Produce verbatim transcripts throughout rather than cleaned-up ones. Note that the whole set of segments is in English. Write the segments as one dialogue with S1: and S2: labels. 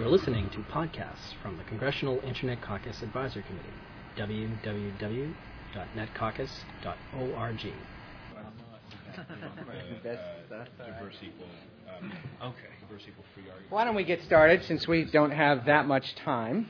S1: You're listening to podcasts from the Congressional Internet Caucus Advisory Committee, w w w dot net caucus dot org.
S2: Why don't we get started, since we don't have that much time.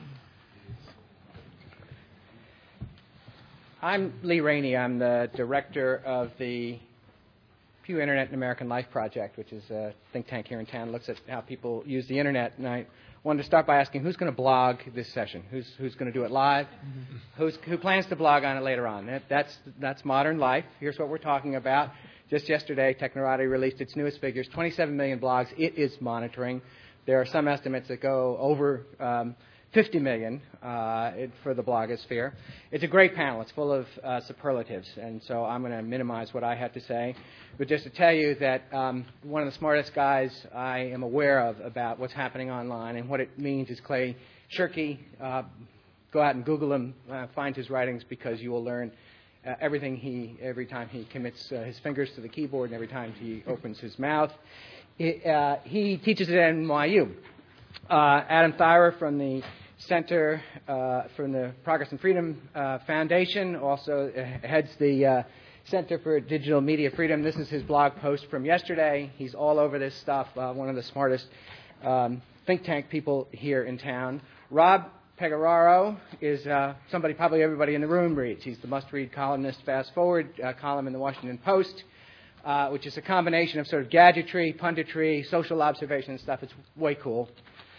S2: I'm Lee Rainey. I'm the director of the Pew Internet and American Life Project, which is a think tank here in town. It looks at how people use the Internet. And I wanted to start by asking, who's going to blog this session? Who's who's going to do it live? Mm-hmm. Who's, who plans to blog on it later on? That, that's, that's modern life. Here's what we're talking about. Just yesterday, Technorati released its newest figures, twenty-seven million blogs. It is monitoring. There are some estimates that go over um, fifty million uh, for the blogosphere. It's a great panel. It's full of uh, superlatives, and so I'm going to minimize what I had to say. But just to tell you that um, one of the smartest guys I am aware of about what's happening online and what it means is Clay Shirky. Uh, go out and Google him, uh, find his writings, because you will learn uh, everything he, every time he commits uh, his fingers to the keyboard and every time he opens his mouth. It, uh, he teaches at N Y U. Uh, Adam Thyrer from the Center uh, from the Progress and Freedom uh, Foundation also uh, heads the uh, Center for Digital Media Freedom. This is his blog post from yesterday. He's all over this stuff, uh, one of the smartest um, think tank people here in town. Rob Pegoraro is uh, somebody probably everybody in the room reads. He's the must-read columnist, Fast Forward uh, column in the Washington Post, uh, which is a combination of sort of gadgetry, punditry, social observation and stuff. It's way cool.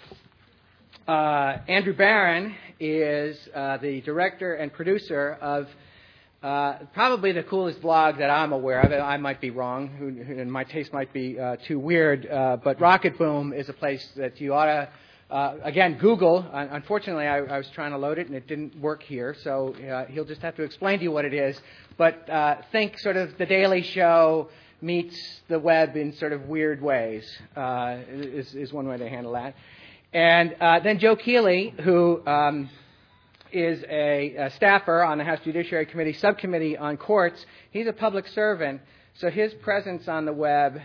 S2: Uh, Andrew Barron is uh, the director and producer of uh, probably the coolest blog that I'm aware of. I might be wrong, and my taste might be uh, too weird, uh, but Rocket Boom is a place that you ought to, uh, again, Google. Uh, unfortunately, I, I was trying to load it, and it didn't work here, so uh, he'll just have to explain to you what it is. But uh, think sort of The Daily Show meets the web in sort of weird ways uh, is, is one way to handle that. And uh, then Joe Keeley, who um, is a, a staffer on the House Judiciary Committee subcommittee on courts. He's a public servant, so his presence on the web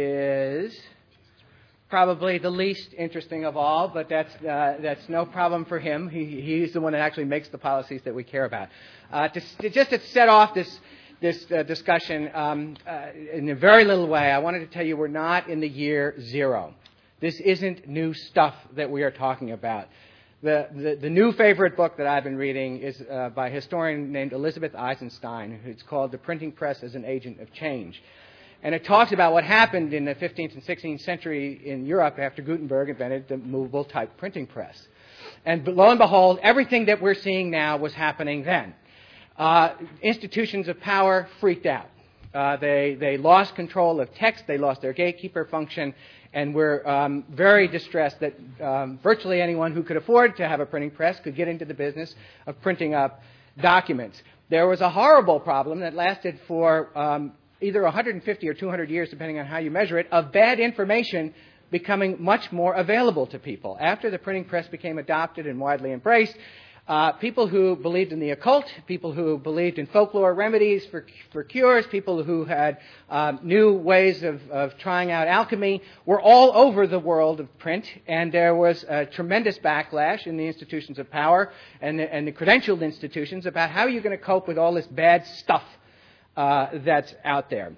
S2: is probably the least interesting of all, but that's uh, that's no problem for him. He, he's the one that actually makes the policies that we care about. Uh, to, to, just to set off this this uh, discussion um, uh, in a very little way, I wanted to tell you we're not in the year zero. This isn't new stuff that we are talking about. The, the, the new favorite book that I've been reading is uh, by a historian named Elizabeth Eisenstein. It's called The Printing Press as an Agent of Change. And it talks about what happened in the fifteenth and sixteenth century in Europe after Gutenberg invented the movable type printing press. And lo and behold, everything that we're seeing now was happening then. Uh, institutions of power freaked out. Uh, they, they lost control of text. They lost their gatekeeper function. And we're um, very distressed that um, virtually anyone who could afford to have a printing press could get into the business of printing up documents. There was a horrible problem that lasted for um, either one hundred fifty or two hundred years, depending on how you measure it, of bad information becoming much more available to people. After the printing press became adopted and widely embraced, Uh, people who believed in the occult, people who believed in folklore remedies for, for cures, people who had um, new ways of, of trying out alchemy were all over the world of print, and there was a tremendous backlash in the institutions of power and the, and the credentialed institutions about how you're going to cope with all this bad stuff uh, that's out there.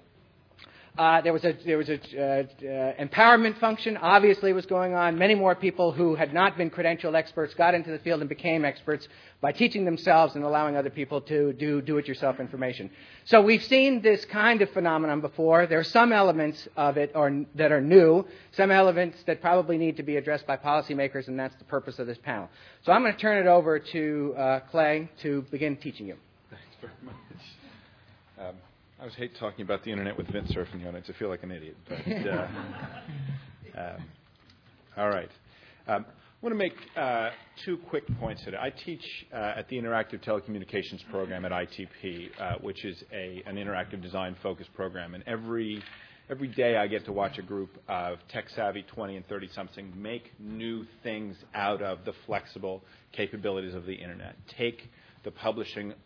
S2: Uh, there was a there was a uh, uh, empowerment function obviously was going on. Many more people who had not been credentialed experts got into the field and became experts by teaching themselves and allowing other people to do do-it-yourself information. So we've seen this kind of phenomenon before. There are some elements of it are, that are new, some elements that probably need to be addressed by policymakers, and that's the purpose of this panel. So I'm going to turn it over to uh, Clay to begin teaching you.
S3: Thanks very much. Um, I always hate talking about the Internet with Vint Cerf in the audience. I feel like an idiot. But, uh, um, all right. Um, I want to make uh, two quick points today. I teach uh, at the Interactive Telecommunications Program at I T P, uh, which is a, an interactive design-focused program. And every every day I get to watch a group of tech-savvy twenty and thirty-something make new things out of the flexible capabilities of the Internet. Take the publishing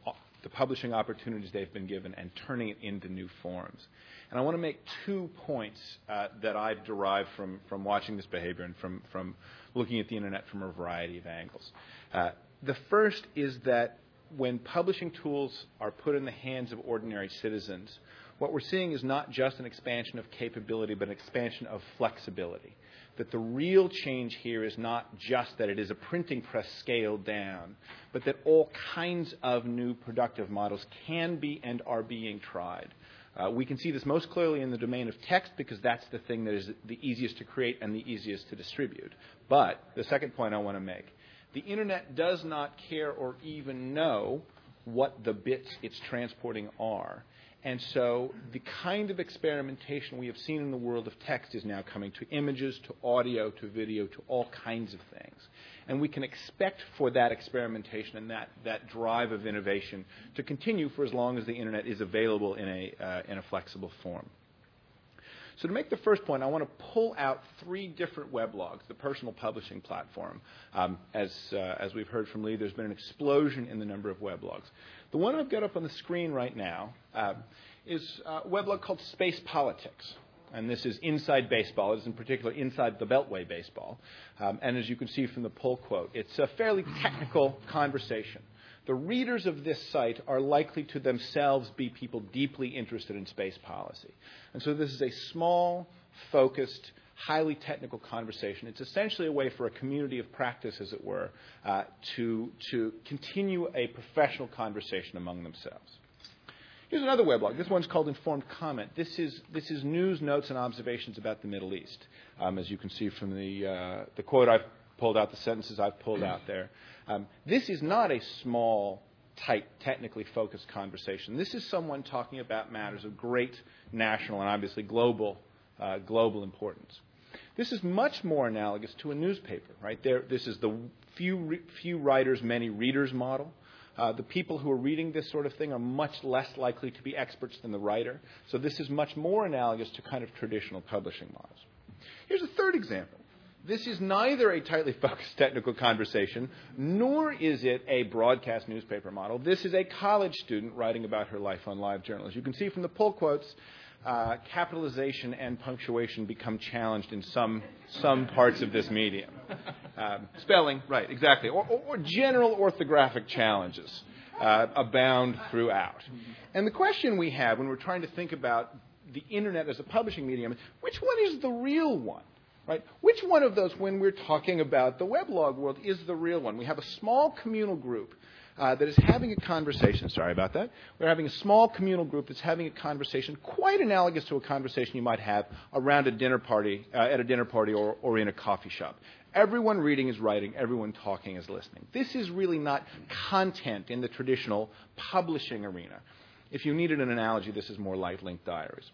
S3: the publishing opportunities they've been given and turning it into new forms. And I want to make two points uh, that I've derived from, from watching this behavior and from, from looking at the internet from a variety of angles. Uh, the first is that when publishing tools are put in the hands of ordinary citizens, what we're seeing is not just an expansion of capability, but an expansion of flexibility. That the real change here is not just that it is a printing press scaled down, but that all kinds of new productive models can be and are being tried. Uh, we can see this most clearly in the domain of text because that's the thing that is the easiest to create and the easiest to distribute. But the second point I want to make, the internet does not care or even know what the bits it's transporting are. And so the kind of experimentation we have seen in the world of text is now coming to images, to audio, to video, to all kinds of things. And we can expect for that experimentation and that, that drive of innovation to continue for as long as the internet is available in a, uh, in a flexible form. So to make the first point, I want to pull out three different weblogs, the personal publishing platform. Um, as, uh, as we've heard from Lee, there's been an explosion in the number of weblogs. The one I've got up on the screen right now uh, is a weblog called Space Politics. And this is inside baseball. It is in particular inside the Beltway baseball. Um, and as you can see from the pull quote, it's a fairly technical conversation. The readers of this site are likely to themselves be people deeply interested in space policy. And so this is a small, focused, highly technical conversation. It's essentially a way for a community of practice, as it were, uh, to, to continue a professional conversation among themselves. Here's another weblog. This one's called Informed Comment. This is, this is news, notes, and observations about the Middle East, um, as you can see from the, uh, the quote I've pulled out, the sentences I've pulled out there. Um, this is not a small, tight, technically focused conversation. This is someone talking about matters of great national and obviously global, uh, global importance. This is much more analogous to a newspaper, right? There, this is the few, re- few writers, many readers model. Uh, the people who are reading this sort of thing are much less likely to be experts than the writer. So this is much more analogous to kind of traditional publishing models. Here's a third example. This is neither a tightly focused technical conversation, nor is it a broadcast newspaper model. This is a college student writing about her life on LiveJournal. As you can see from the pull quotes, uh, capitalization and punctuation become challenged in some some parts of this medium. Um, spelling, right, exactly, or, or, or general orthographic challenges uh, abound throughout. And the question we have when we're trying to think about the internet as a publishing medium is, which one is the real one? Right? Which one of those, when we're talking about the weblog world, is the real one? We have a small communal group uh, that is having a conversation. Sorry about that. We're having a small communal group that's having a conversation quite analogous to a conversation you might have around a dinner party, uh, at a dinner party or, or in a coffee shop. Everyone reading is writing. Everyone talking is listening. This is really not content in the traditional publishing arena. If you needed an analogy, this is more like linked diaries.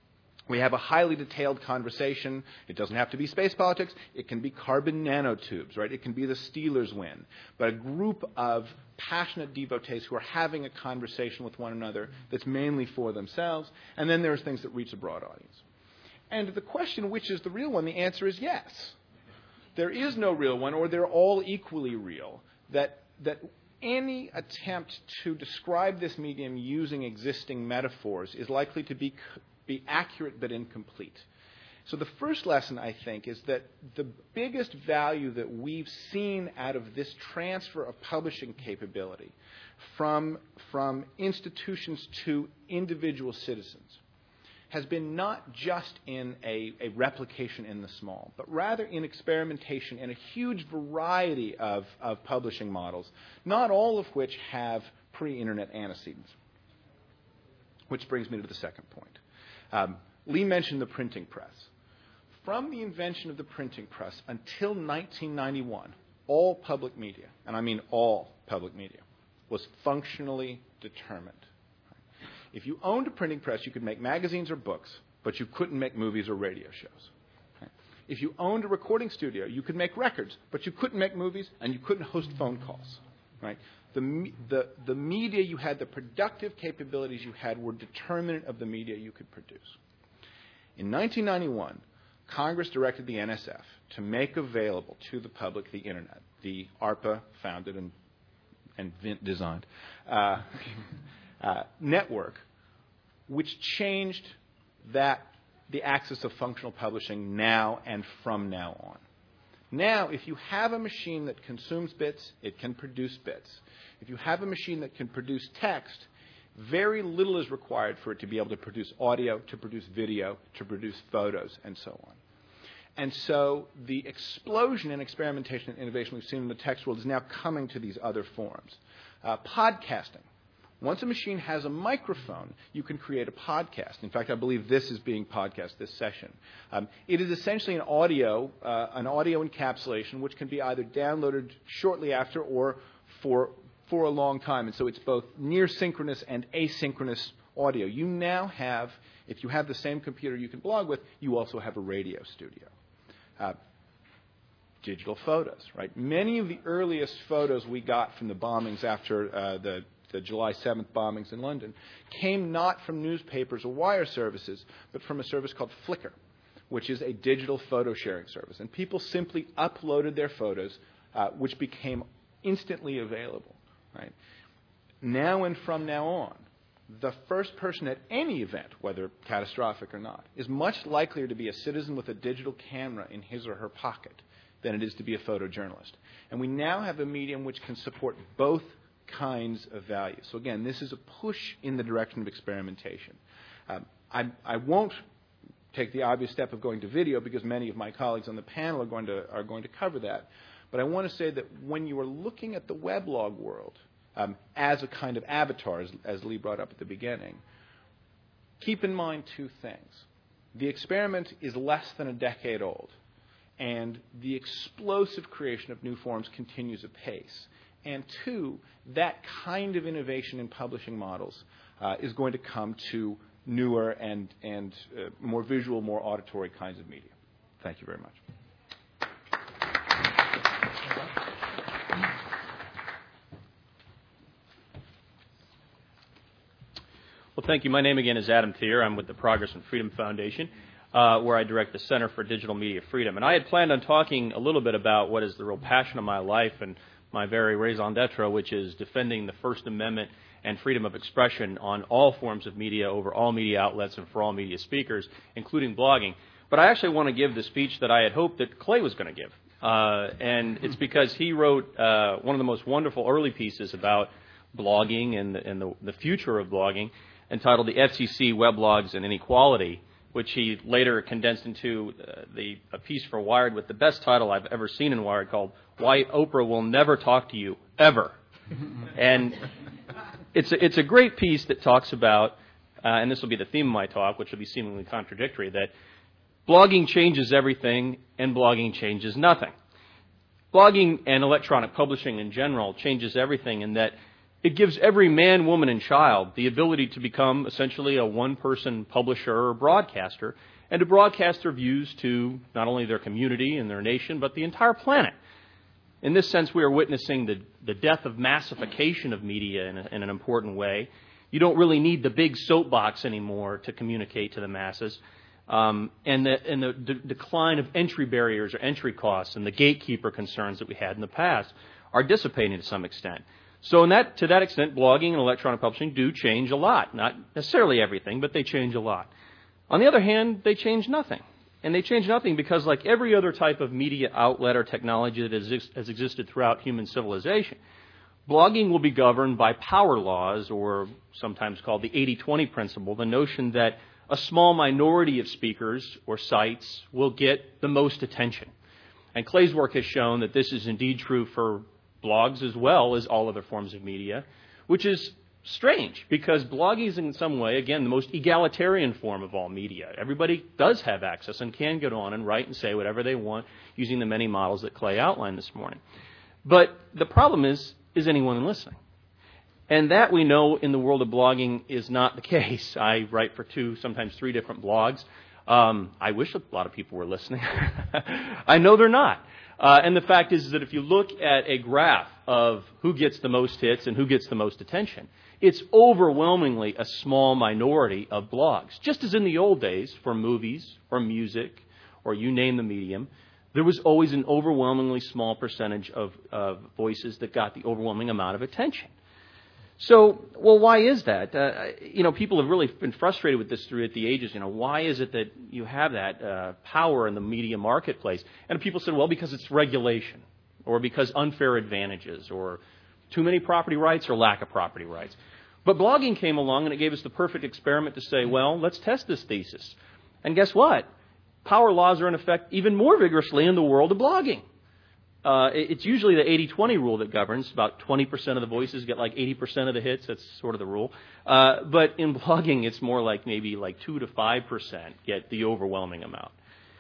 S3: We have a highly detailed conversation. It doesn't have to be space politics. It can be carbon nanotubes, right? It can be the Steelers win. But a group of passionate devotees who are having a conversation with one another that's mainly for themselves. And then there's things that reach a broad audience. And the question, which is the real one, the answer is yes. There is no real one, or they're all equally real. That, that any attempt to describe this medium using existing metaphors is likely to be be accurate but incomplete. So the first lesson, I think, is that the biggest value that we've seen out of this transfer of publishing capability from, from institutions to individual citizens has been not just in a, a replication in the small, but rather in experimentation in a huge variety of, of publishing models, not all of which have pre-internet antecedents. Which brings me to the second point. Um, Lee mentioned the printing press. From the invention of the printing press until nineteen ninety-one, all public media, and I mean all public media, was functionally determined. If you owned a printing press, you could make magazines or books, but you couldn't make movies or radio shows. If you owned a recording studio, you could make records, but you couldn't make movies and you couldn't host phone calls. Right? The, the, the media you had, the productive capabilities you had were determinant of the media you could produce. In nineteen ninety-one, Congress directed the N S F to make available to the public the Internet. The ARPA founded and and Vint designed, uh, uh, network, which changed that the axis of functional publishing now and from now on. Now, if you have a machine that consumes bits, it can produce bits. If you have a machine that can produce text, very little is required for it to be able to produce audio, to produce video, to produce photos, and so on. And so the explosion in experimentation and innovation we've seen in the text world is now coming to these other forms. Uh, podcasting. Once a machine has a microphone, you can create a podcast. In fact, I believe this is being podcast, this session. Um, it is essentially an audio, uh, an audio encapsulation, which can be either downloaded shortly after or for, for a long time. And so it's both near synchronous and asynchronous audio. You now have, if you have the same computer you can blog with, you also have a radio studio. Uh, digital photos, right? Many of the earliest photos we got from the bombings after uh, the the July seventh bombings in London, came not from newspapers or wire services, but from a service called Flickr, which is a digital photo sharing service. And people simply uploaded their photos, uh, which became instantly available. Right? Now and from now on, the first person at any event, whether catastrophic or not, is much likelier to be a citizen with a digital camera in his or her pocket than it is to be a photojournalist. And we now have a medium which can support both kinds of value. So again, this is a push in the direction of experimentation. Um, I, I won't take the obvious step of going to video because many of my colleagues on the panel are going to are going to cover that. But I want to say that when you are looking at the weblog world um, as a kind of avatar, as, as Lee brought up at the beginning, keep in mind two things. The experiment is less than a decade old, and the explosive creation of new forms continues apace. And two, that kind of innovation in publishing models uh, is going to come to newer and, and uh, more visual, more auditory kinds of media. Thank you very much.
S4: Well, thank you. My name again is Adam Thier. I'm with the Progress and Freedom Foundation, uh, where I direct the Center for Digital Media Freedom. And I had planned on talking a little bit about what is the real passion of my life and my very raison d'etre, which is defending the First Amendment and freedom of expression on all forms of media, over all media outlets, and for all media speakers, including blogging. But I actually want to give the speech that I had hoped that Clay was going to give. Uh, and it's because he wrote uh, one of the most wonderful early pieces about blogging and the, and the, the future of blogging, entitled The F C C, Weblogs, and Inequality, which he later condensed into uh, the, a piece for Wired with the best title I've ever seen in Wired, called Why Oprah Will Never Talk to You, Ever. And it's a, it's a great piece that talks about, uh, and this will be the theme of my talk, which will be seemingly contradictory, that blogging changes everything and blogging changes nothing. Blogging and electronic publishing in general changes everything in that it gives every man, woman, and child the ability to become essentially a one-person publisher or broadcaster and to broadcast their views to not only their community and their nation, but the entire planet. In this sense, we are witnessing the, the death of massification of media in, a, in an important way. You don't really need the big soapbox anymore to communicate to the masses. Um, and the, and the d- decline of entry barriers or entry costs and the gatekeeper concerns that we had in the past are dissipating to some extent. So in that, to that extent, blogging and electronic publishing do change a lot. Not necessarily everything, but they change a lot. On the other hand, they change nothing. And they change nothing because, like every other type of media outlet or technology that has, has existed throughout human civilization, blogging will be governed by power laws, or sometimes called the eighty twenty principle, the notion that a small minority of speakers or sites will get the most attention. And Clay's work has shown that this is indeed true for blogs as well as all other forms of media, which is strange because blogging is in some way, again, the most egalitarian form of all media. Everybody does have access and can get on and write and say whatever they want using the many models that Clay outlined this morning. But the problem is, is anyone listening? And that we know in the world of blogging is not the case. I write for two, sometimes three different blogs. Um, I wish a lot of people were listening. I know they're not. Uh, and the fact is that if you look at a graph of who gets the most hits and who gets the most attention, it's overwhelmingly a small minority of blogs. Just as in the old days for movies or music or you name the medium, there was always an overwhelmingly small percentage of, of voices that got the overwhelming amount of attention. So, well, why is that? Uh, you know, people have really been frustrated with this throughout the ages. You know, why is it that you have that uh, power in the media marketplace? And people said, well, because it's regulation, or because unfair advantages, or too many property rights, or lack of property rights. But blogging came along, and it gave us the perfect experiment to say, well, let's test this thesis. And guess what? Power laws are in effect even more vigorously in the world of blogging. Uh, it's usually the eighty twenty rule that governs. About twenty percent of the voices get like eighty percent of the hits. That's sort of the rule. Uh, but in blogging, it's more like maybe like two to five percent get the overwhelming amount.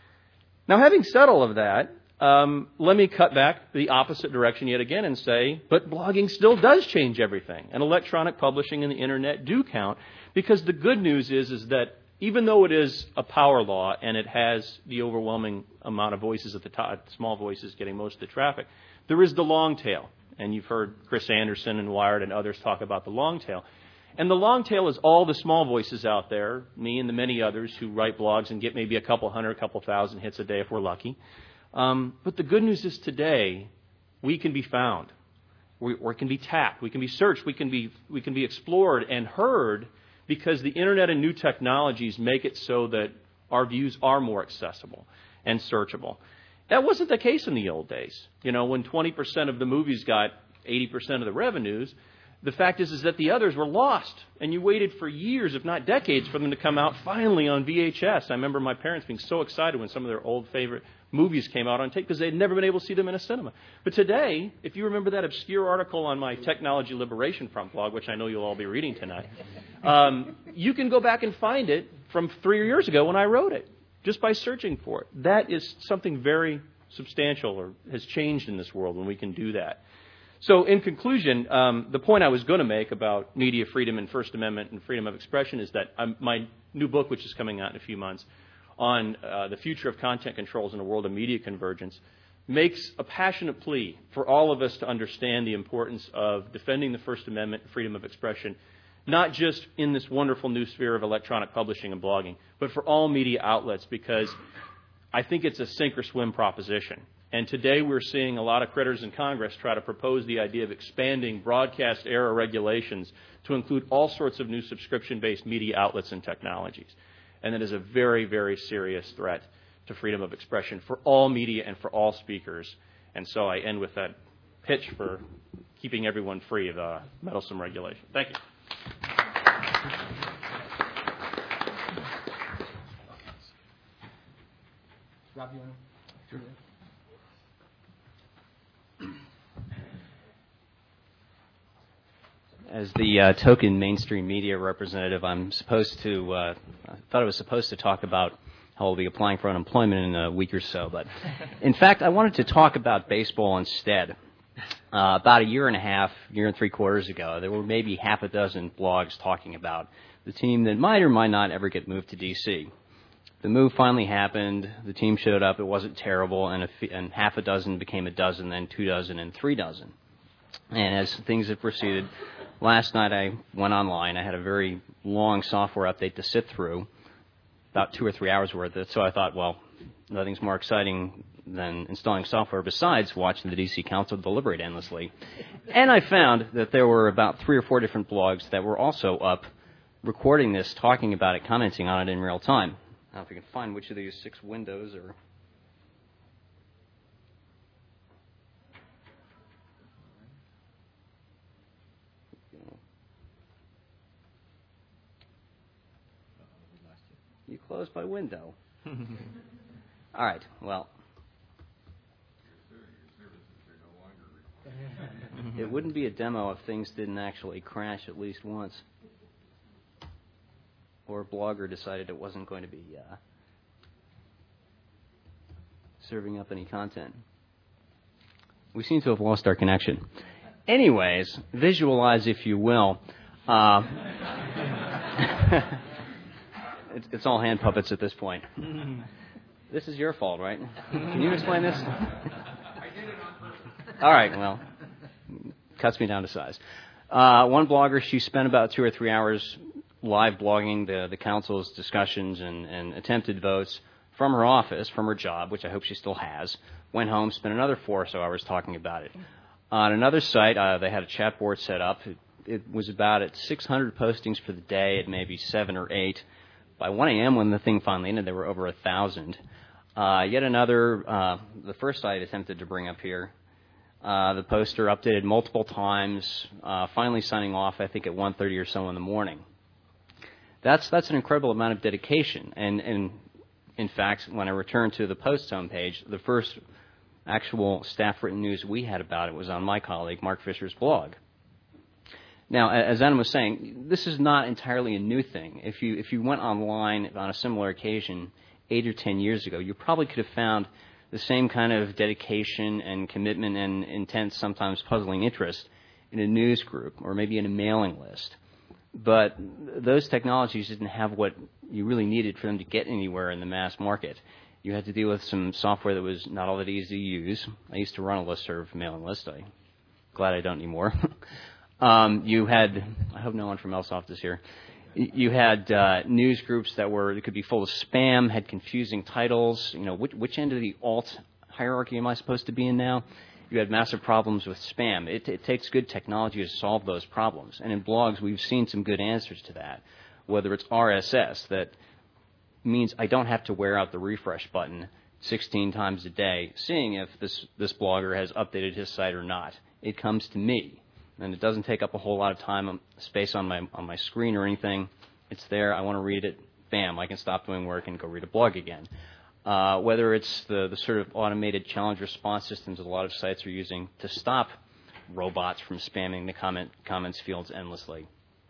S4: Now, having said all of that, um, let me cut back the opposite direction yet again and say, but blogging still does change everything. And electronic publishing and the Internet do count, because the good news is, is that even though it is a power law and it has the overwhelming amount of voices at the top, small voices getting most of the traffic, there is the long tail. And you've heard Chris Anderson and Wired and others talk about the long tail. And the long tail is all the small voices out there, me and the many others who write blogs and get maybe a couple hundred, a couple thousand hits a day if we're lucky. Um, but the good news is today, we can be found. We, we can be tapped. We can be searched. We can be, we can be explored and heard, because the Internet and new technologies make it so that our views are more accessible and searchable. That wasn't the case in the old days. You know, when twenty percent of the movies got eighty percent of the revenues, the fact is, is that the others were lost. And you waited for years, if not decades, for them to come out finally on V H S. I remember my parents being so excited when some of their old favorite movies came out on tape, because they'd never been able to see them in a cinema. But today, if you remember that obscure article on my Technology Liberation Front blog, which I know you'll all be reading tonight, um, you can go back and find it from three years ago when I wrote it, just by searching for it. That is something very substantial, or has changed in this world when we can do that. So in conclusion, um, the point I was going to make about media freedom and First Amendment and freedom of expression is that I'm, my new book, which is coming out in a few months, on uh, the future of content controls in a world of media convergence, makes a passionate plea for all of us to understand the importance of defending the First Amendment and freedom of expression, not just in this wonderful new sphere of electronic publishing and blogging, but for all media outlets, because I think it's a sink or swim proposition. And today we're seeing a lot of critters in Congress try to propose the idea of expanding broadcast era regulations to include all sorts of new subscription-based media outlets and technologies. And that is a very, very serious threat to freedom of expression for all media and for all speakers. And so I end with that pitch for keeping everyone free of uh, meddlesome regulation. Thank you.
S2: Rob, you want to? Sure.
S5: As the uh, token mainstream media representative, I'm supposed to, uh, I thought I was supposed to talk about how I'll be applying for unemployment in a week or so. But in fact, I wanted to talk about baseball instead. Uh, about a year and a half, year and three quarters ago, there were maybe half a dozen blogs talking about the team that might or might not ever get moved to D C. The move finally happened. The team showed up. It wasn't terrible, and, a f- and half a dozen became a dozen, then two dozen, and three dozen. And as things have proceeded, last night I went online. I had a very long software update to sit through, about two or three hours worth of it. So I thought, well, nothing's more exciting than installing software besides watching the D C Council deliberate endlessly. And I found that there were about three or four different blogs that were also up recording this, talking about it, commenting on it in real time. I don't know if you can find which of these six windows are... You closed my window. All right, well. It wouldn't be a demo if things didn't actually crash at least once. Or a blogger decided it wasn't going to be uh, serving up any content. We seem to have lost our connection. Anyways, visualize, if you will. Uh, It's, it's all hand puppets at this point. This is your fault, right? Can you explain this?
S2: I did it on purpose.
S5: All right, well, cuts me down to size. Uh, one blogger, she spent about two or three hours live blogging the, the council's discussions and, and attempted votes from her office, from her job, which I hope she still has, went home, spent another four or so hours talking about it. On another site, uh, they had a chat board set up. It, it was about at six hundred postings for the day at maybe seven or eight. By one a.m. when the thing finally ended, there were over a thousand. Uh, yet another, uh, the first site I attempted to bring up here, uh, the poster updated multiple times, uh, finally signing off, I think, at one thirty or so in the morning. That's that's an incredible amount of dedication. And, and in fact, when I returned to the Post homepage, the first actual staff-written news we had about it was on my colleague Mark Fisher's blog. Now, as Adam was saying, this is not entirely a new thing. If you if you went online on a similar occasion eight or ten years ago, you probably could have found the same kind of dedication and commitment and intense, sometimes puzzling interest in a news group or maybe in a mailing list. But those technologies didn't have what you really needed for them to get anywhere in the mass market. You had to deal with some software that was not all that easy to use. I used to run a listserv mailing list. I'm glad I don't anymore. um, you had, I hope no one from Elsoft is here. You had uh, news groups that were, that could be full of spam, had confusing titles. You know, which, which end of the alt hierarchy am I supposed to be in now? You had massive problems with spam. It, it takes good technology to solve those problems. And in blogs, we've seen some good answers to that, whether it's R S S, that means I don't have to wear out the refresh button sixteen times a day, seeing if this, this blogger has updated his site or not. It comes to me, and it doesn't take up a whole lot of time, space on my on my screen or anything. It's there. I want to read it. Bam, I can stop doing work and go read a blog again. Uh, whether it's the, the sort of automated challenge response systems that a lot of sites are using to stop robots from spamming the comment comments fields endlessly.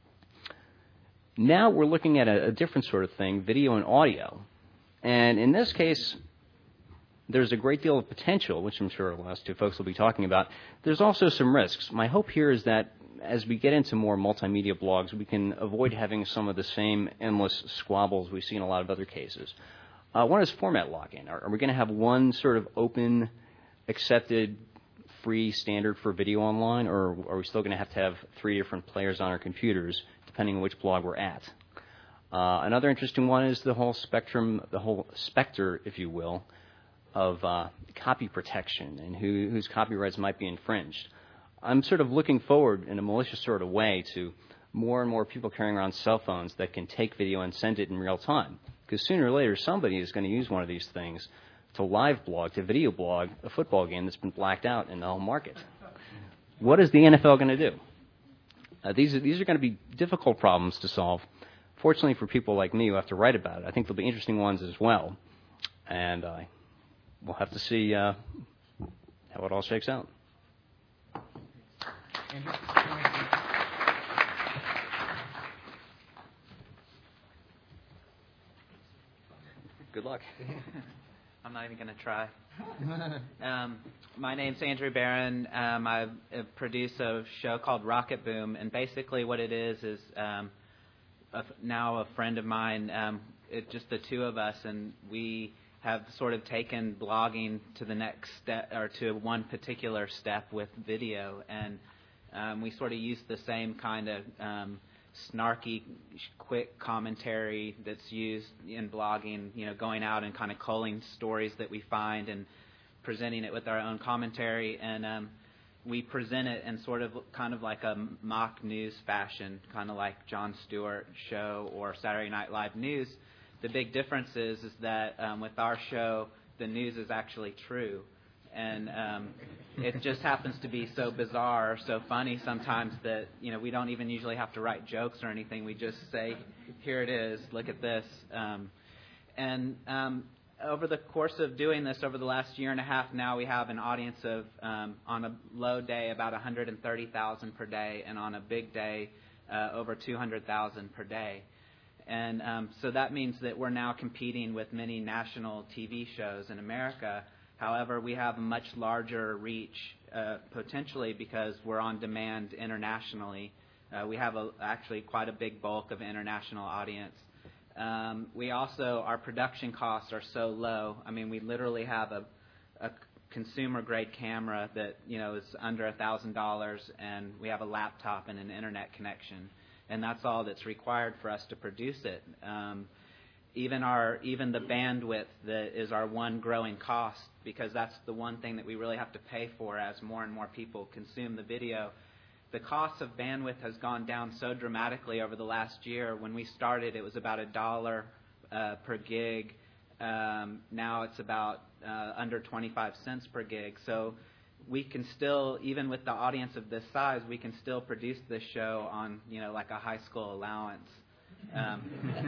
S5: Now we're looking at a, a different sort of thing, video and audio. And in this case, there's a great deal of potential, which I'm sure the last two folks will be talking about. There's also some risks. My hope here is that as we get into more multimedia blogs, we can avoid having some of the same endless squabbles we see in a lot of other cases. Uh, one is format lock-in. Are, are we going to have one sort of open, accepted, free standard for video online, or are we still going to have to have three different players on our computers, depending on which blog we're at? Uh, another interesting one is the whole spectrum, the whole specter, if you will, of uh, copy protection and who, whose copyrights might be infringed. I'm sort of looking forward in a malicious sort of way to more and more people carrying around cell phones that can take video and send it in real time. Because sooner or later, somebody is going to use one of these things to live blog, to video blog a football game that's been blacked out in the home market. What is the N F L going to do? Uh, these, are, these are going to be difficult problems to solve. Fortunately for people like me who have to write about it, I think there'll be interesting ones as well. And uh, we'll have to see uh, how it all shakes out.
S2: Andrew?
S5: Good luck.
S6: I'm not even going to try. um, my name's Andrew Barron. Um, I produce a show called Rocket Boom, and basically what it is is um, a, now a friend of mine, um, it, just the two of us, and we have sort of taken blogging to the next step, or to one particular step with video, and um, we sort of use the same kind of um, snarky, quick commentary that's used in blogging, you know, going out and kind of culling stories that we find and presenting it with our own commentary. And um, we present it in sort of kind of like a mock news fashion, kind of like Jon Stewart show or Saturday Night Live news. The big difference is, is that um, with our show, the news is actually true. And um, it just happens to be so bizarre, so funny sometimes that, you know, we don't even usually have to write jokes or anything. We just say, here it is, look at this. Um, and um, over the course of doing this, over the last year and a half now, we have an audience of, um, on a low day, about one hundred thirty thousand per day, and on a big day, uh, over two hundred thousand per day. And um, so that means that we're now competing with many national T V shows in America. However, we have a much larger reach, uh, potentially because we're on demand internationally. Uh, we have a, actually quite a big bulk of international audience. Um, we also, our production costs are so low. I mean, we literally have a, a consumer-grade camera that, you know, is under one thousand dollars, and we have a laptop and an internet connection. And that's all that's required for us to produce it. Um, even our even the bandwidth that is our one growing cost, because that's the one thing that we really have to pay for as more and more people consume the video. The cost of bandwidth has gone down so dramatically over the last year. When we started, it was about a dollar uh, per gig. Um, now it's about uh, under twenty-five cents per gig. So we can still, even with the audience of this size, we can still produce this show on, you know, like a high school allowance. Um,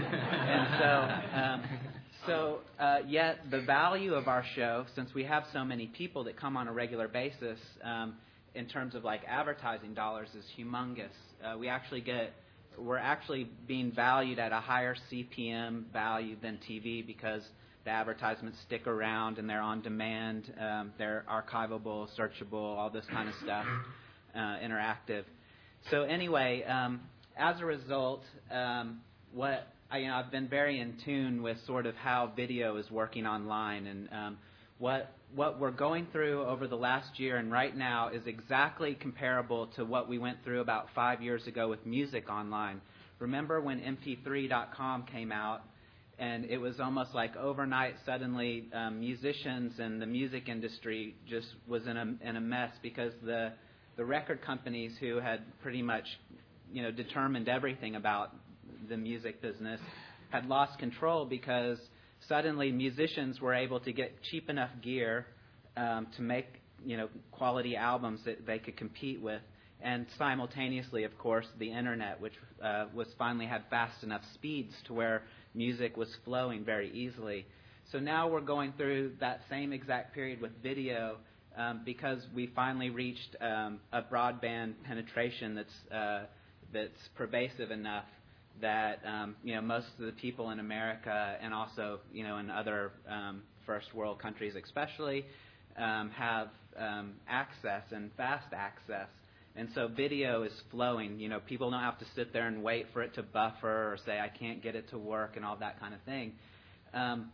S6: and so, um, so uh, yet the value of our show, since we have so many people that come on a regular basis, um, in terms of like advertising dollars, is humongous. Uh, we actually get, we're actually being valued at a higher C P M value than T V because the advertisements stick around and they're on demand, um, they're archivable, searchable, all this kind of stuff, uh, interactive. So anyway, um, as a result, um, what I, you know, I've been very in tune with sort of how video is working online, and um, what what we're going through over the last year and right now is exactly comparable to what we went through about five years ago with music online. Remember when M P three dot com came out? And it was almost like overnight, suddenly um, musicians and the music industry just was in a in a mess because the the record companies who had pretty much, you know, determined everything about the music business had lost control because suddenly musicians were able to get cheap enough gear um, to make, you know, quality albums that they could compete with. And simultaneously, of course, the internet, which uh, was finally had fast enough speeds to where music was flowing very easily. So now we're going through that same exact period with video um, because we finally reached um, a broadband penetration that's uh, that's pervasive enough that um, you know, most of the people in America and also, you know, in other um, first world countries especially um, have um, access and fast access. And so video is flowing. You know, people don't have to sit there and wait for it to buffer or say, I can't get it to work and all that kind of thing. Um,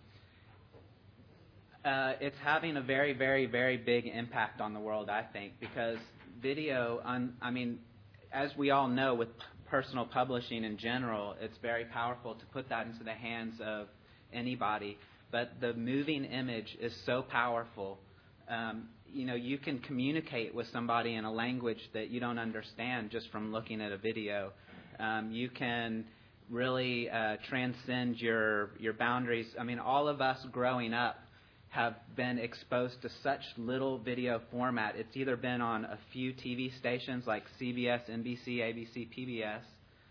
S6: uh, it's having a very, very, very big impact on the world, I think, because video, on, I mean, as we all know with p- personal publishing in general, it's very powerful to put that into the hands of anybody. But the moving image is so powerful. Um, you know, you can communicate with somebody in a language that you don't understand just from looking at a video. Um, you can really uh, transcend your your boundaries. I mean, all of us growing up have been exposed to such little video format. It's either been on a few T V stations like C B S, N B C, A B C, P B S,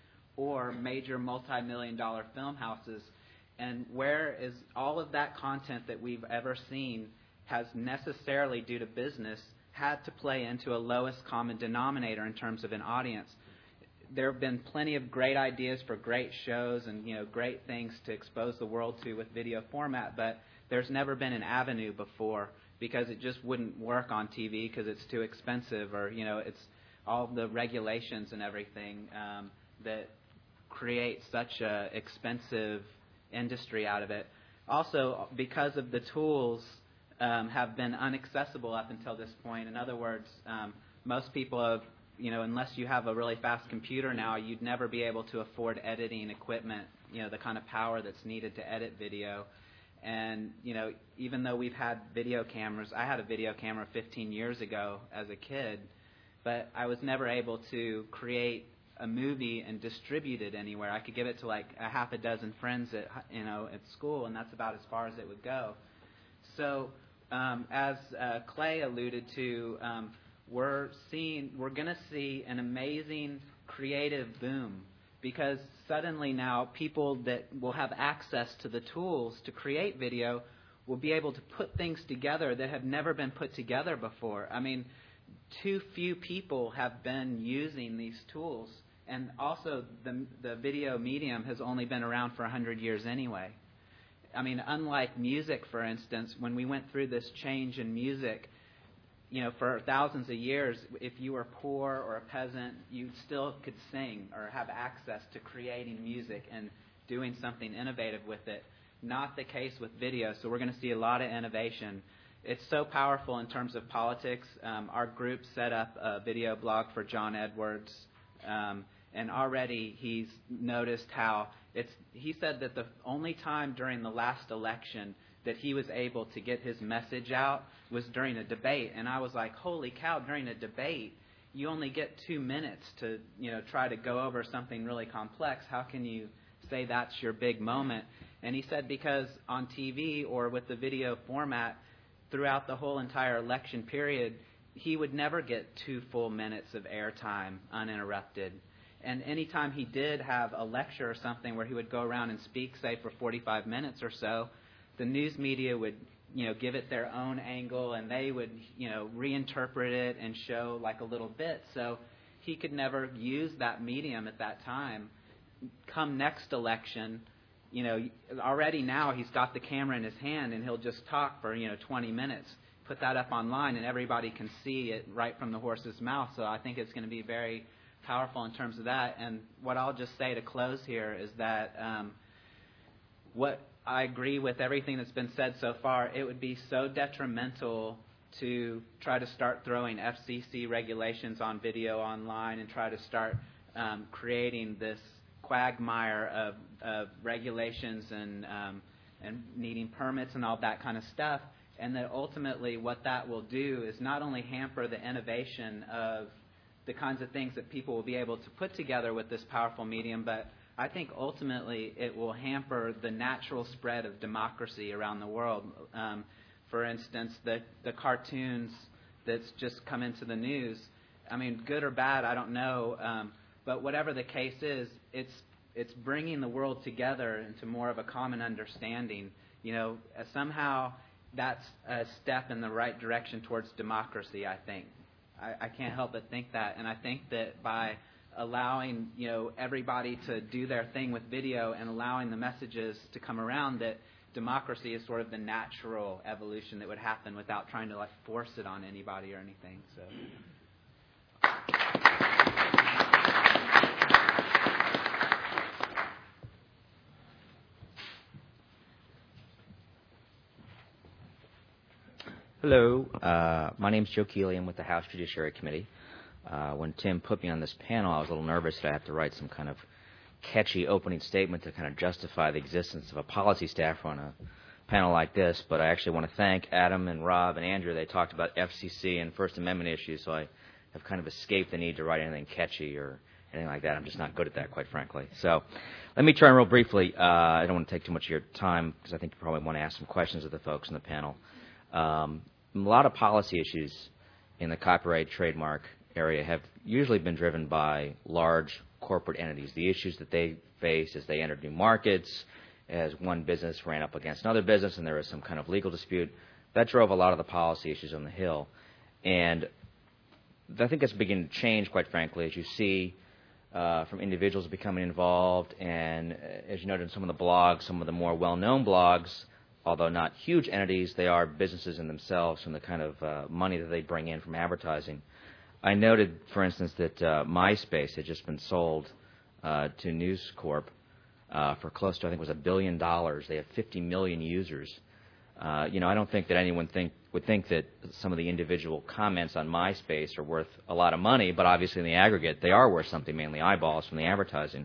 S6: or major multi-million dollar film houses. And where is all of that content that we've ever seen has necessarily, due to business, had to play into a lowest common denominator in terms of an audience. There have been plenty of great ideas for great shows and, you know, great things to expose the world to with video format, but there's never been an avenue before because it just wouldn't work on T V because it's too expensive, or, you know, it's all the regulations and everything um, that create such a expensive industry out of it. Also, because of the tools Um, have been inaccessible up until this point. In other words, um, most people have, you know, unless you have a really fast computer now, you'd never be able to afford editing equipment, you know, the kind of power that's needed to edit video. And, you know, even though we've had video cameras, I had a video camera fifteen years ago as a kid, but I was never able to create a movie and distribute it anywhere. I could give it to like a half a dozen friends at, you know, at school, and that's about as far as it would go. So, Um, as uh, Clay alluded to, um, we're seeing, we're going to see an amazing creative boom because suddenly now people that will have access to the tools to create video will be able to put things together that have never been put together before. I mean, too few people have been using these tools, and also the the video medium has only been around for one hundred years anyway. I mean, unlike music, for instance, when we went through this change in music, you know, for thousands of years, if you were poor or a peasant, you still could sing or have access to creating music and doing something innovative with it. Not the case with video, so we're going to see a lot of innovation. It's so powerful in terms of politics. Um, our group set up a video blog for John Edwards, um, and already he's noticed how It's, he said that the only time during the last election that he was able to get his message out was during a debate. And I was like, holy cow, during a debate, you only get two minutes to, you know, try to go over something really complex. How can you say that's your big moment? And he said because on T V or with the video format, throughout the whole entire election period, he would never get two full minutes of airtime uninterrupted. And anytime he did have a lecture or something where he would go around and speak, say, for forty-five minutes or so, the news media would, you know, give it their own angle, and they would, you know, reinterpret it and show like a little bit. So he could never use that medium at that time. Come next election, you know, already now he's got the camera in his hand, and he'll just talk for, you know, twenty minutes. Put that up online, and everybody can see it right from the horse's mouth. So I think it's going to be very powerful in terms of that. And what I'll just say to close here is that um, what I agree with everything that's been said so far. It would be so detrimental to try to start throwing F C C regulations on video online and try to start um, creating this quagmire of, of regulations and um, and needing permits and all that kind of stuff. And that ultimately what that will do is not only hamper the innovation of the kinds of things that people will be able to put together with this powerful medium, but I think ultimately it will hamper the natural spread of democracy around the world. Um, for instance, the, the cartoons that's just come into the news, I mean, good or bad, I don't know, um, but whatever the case is, it's it's bringing the world together into more of a common understanding. You know, uh, somehow that's a step in the right direction towards democracy, I think. I, I can't help but think that, and I think that by allowing, you know, everybody to do their thing with video and allowing the messages to come around, that democracy is sort of the natural evolution that would happen without trying to like force it on anybody or anything. So.
S7: Hello, uh, my name is Joe Keeley. I'm with the House Judiciary Committee. Uh, when Tim put me on this panel, I was a little nervous that I have to write some kind of catchy opening statement to kind of justify the existence of a policy staffer on a panel like this, but I actually want to thank Adam and Rob and Andrew. They talked about F C C and First Amendment issues, so I have kind of escaped the need to write anything catchy or anything like that. I'm just not good at that, quite frankly. So let me turn real briefly. Uh, I don't want to take too much of your time because I think you probably want to ask some questions of the folks in the panel. Um, a lot of policy issues in the copyright trademark area have usually been driven by large corporate entities. The issues that they face as they entered new markets, as one business ran up against another business and there was some kind of legal dispute, that drove a lot of the policy issues on the Hill. And I think that's beginning to change, quite frankly, as you see uh, from individuals becoming involved, and uh, as you noted in some of the blogs, some of the more well-known blogs, although not huge entities, they are businesses in themselves from the kind of uh, money that they bring in from advertising. I noted, for instance, that uh, MySpace had just been sold uh, to News Corp uh, for close to, I think it was a billion dollars. They have fifty million users. Uh, you know, I don't think that anyone think, would think that some of the individual comments on MySpace are worth a lot of money, but obviously in the aggregate they are worth something, mainly eyeballs from the advertising.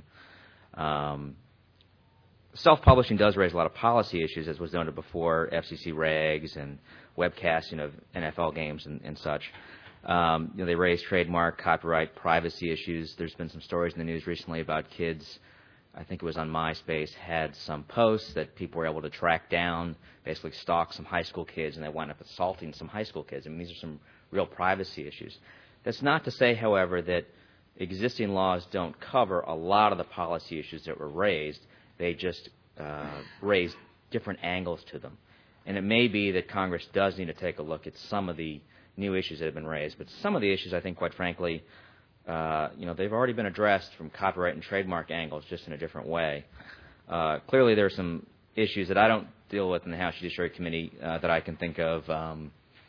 S7: Um, Self-publishing does raise a lot of policy issues, as was noted before, F C C regs and webcasting of N F L games and, and such. Um, you know, they raise trademark, copyright, privacy issues. There's been some stories in the news recently about kids, I think it was on MySpace, had some posts that people were able to track down, basically stalk some high school kids, and they wound up assaulting some high school kids. I mean, these are some real privacy issues. That's not to say, however, that existing laws don't cover a lot of the policy issues that were raised. They just uh, raise different angles to them. And it may be that Congress does need to take a look at some of the new issues that have been raised. But some of the issues, I think, quite frankly, uh, you know, they've already been addressed from copyright and trademark angles, just in a different way. Uh, clearly, there are some issues that I don't deal with in the House Judiciary Committee uh, that I can think of. Um,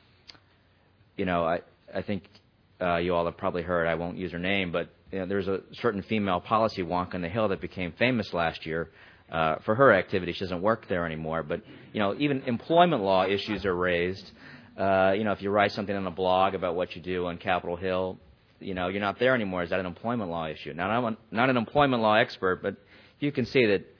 S7: you know, I, I think uh, you all have probably heard, I won't use her name, but you know, there's a certain female policy wonk on the Hill that became famous last year uh, for her activity. She doesn't work there anymore. But, you know, even employment law issues are raised. Uh, you know, if you write something on a blog about what you do on Capitol Hill, you know, you're not there anymore. Is that an employment law issue? Now, I'm not an employment law expert, but you can see that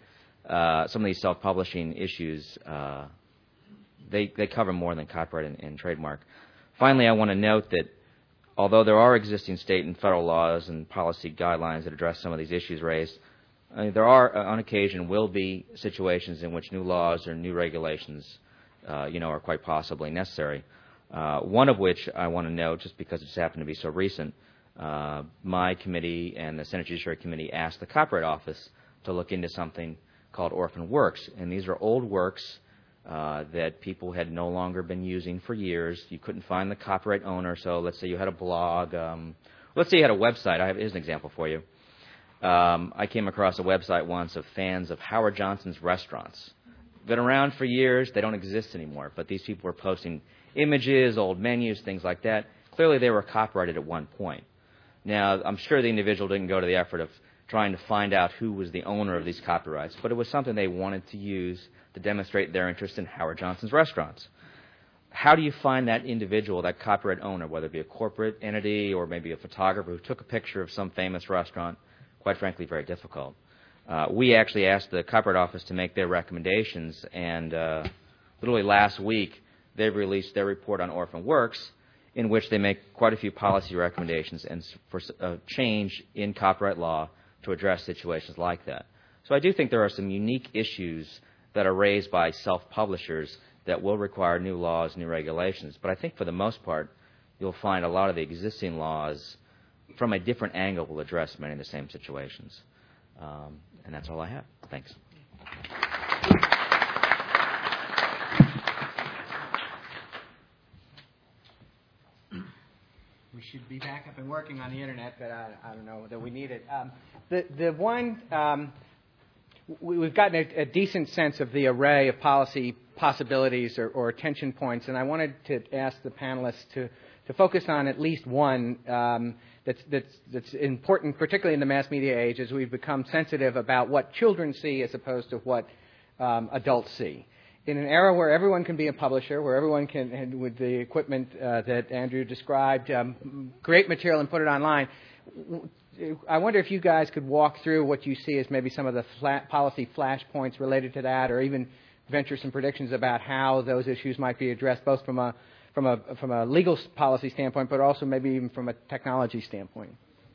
S7: uh, some of these self-publishing issues, uh, they, they cover more than copyright and, and trademark. Finally, I want to note that although there are existing state and federal laws and policy guidelines that address some of these issues raised, uh, there are, uh, on occasion, will be situations in which new laws or new regulations, uh, you know, are quite possibly necessary. Uh, one of which I want to note, just because it's happened to be so recent, uh, my committee and the Senate Judiciary Committee asked the Copyright Office to look into something called orphan works, and these are old works uh, that people had no longer been using for years. You couldn't find the copyright owner, so let's say you had a blog. Um, let's say you had a website. I have, here's an example for you. Um, I came across a website once of fans of Howard Johnson's restaurants. Been around for years. They don't exist anymore, but these people were posting images, old menus, things like that. Clearly, they were copyrighted at one point. Now, I'm sure the individual didn't go to the effort of trying to find out who was the owner of these copyrights, but it was something they wanted to use to demonstrate their interest in Howard Johnson's restaurants. How do you find that individual, that copyright owner, whether it be a corporate entity or maybe a photographer who took a picture of some famous restaurant? Quite frankly, very difficult. Uh, we actually asked the Copyright Office to make their recommendations, and uh, literally last week they've released their report on orphan works, in which they make quite a few policy recommendations and for a change in copyright law to address situations like that. So I do think there are some unique issues that are raised by self-publishers that will require new laws, new regulations. But I think for the most part, you'll find a lot of the existing laws from a different angle will address many of the same situations. Um, and that's all I have. Thanks.
S2: We should be back up and working on the internet, but I, I don't know that we need it. Um, the the one um, we, we've gotten a, a decent sense of the array of policy possibilities or, or tension points, and I wanted to ask the panelists to, to focus on at least one um, that's that's that's important, particularly in the mass media age, as we've become sensitive about what children see as opposed to what um, adults see. In an era where everyone can be a publisher, where everyone can, and with the equipment uh, that Andrew described, um, create material and put it online, I wonder if you guys could walk through what you see as maybe some of the flat policy flashpoints related to that, or even venture some predictions about how those issues might be addressed, both from a from a from a legal policy standpoint, but also maybe even from a technology standpoint.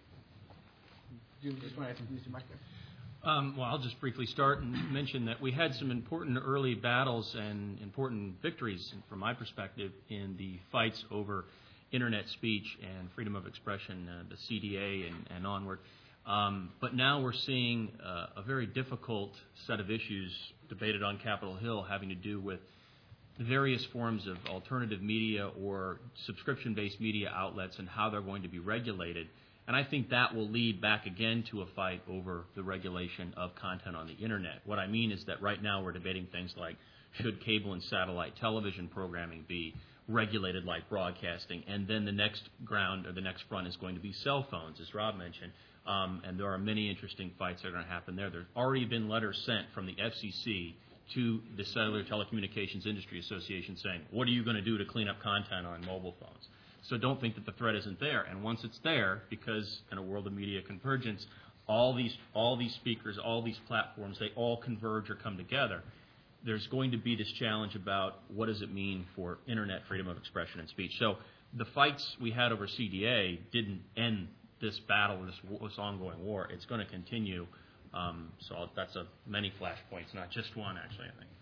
S2: Do you just want to use your microphone?
S4: Um, well, I'll just briefly start and mention that we had some important early battles and important victories, from my perspective, in the fights over internet speech and freedom of expression, uh, the C D A and, and onward. Um, but now we're seeing uh, a very difficult set of issues debated on Capitol Hill having to do with various forms of alternative media or subscription-based media outlets and how they're going to be regulated. And I think that will lead back again to a fight over the regulation of content on the internet. What I mean is that right now we're debating things like, should cable and satellite television programming be regulated like broadcasting? And then the next ground or the next front is going to be cell phones, as Rob mentioned. Um, and there are many interesting fights that are going to happen there. There's already been letters sent from the F C C to the Cellular Telecommunications Industry Association saying, what are you going to do to clean up content on mobile phones? So don't think that the threat isn't there. And once it's there, because in a world of media convergence, all these all these speakers, all these platforms, they all converge or come together. There's going to be this challenge about what does it mean for internet freedom of expression and speech. So the fights we had over C D A didn't end this battle, this, this ongoing war. It's going to continue. Um, so that's a many flashpoints, not just one, actually, I think.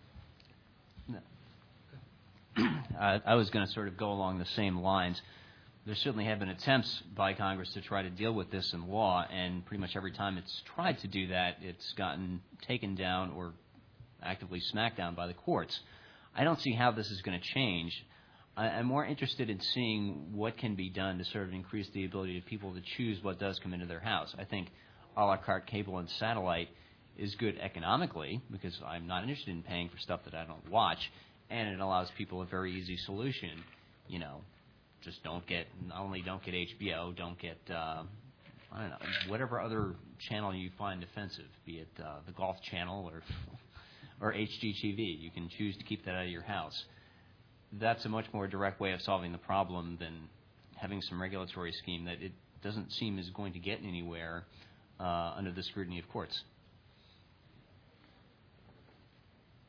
S5: Uh, I was going to sort of go along the same lines. There certainly have been attempts by Congress to try to deal with this in law, and pretty much every time it's tried to do that, it's gotten taken down or actively smacked down by the courts. I don't see how this is going to change. I, I'm more interested in seeing what can be done to sort of increase the ability of people to choose what does come into their house. I think a la carte cable and satellite is good economically because I'm not interested in paying for stuff that I don't watch. And it allows people a very easy solution. You know, just don't get, not only don't get H B O, don't get, uh, I don't know, whatever other channel you find offensive, be it uh, the Golf Channel or or H G T V. You can choose to keep that out of your house. That's a much more direct way of solving the problem than having some regulatory scheme that it doesn't seem is going to get anywhere uh, under the scrutiny of courts.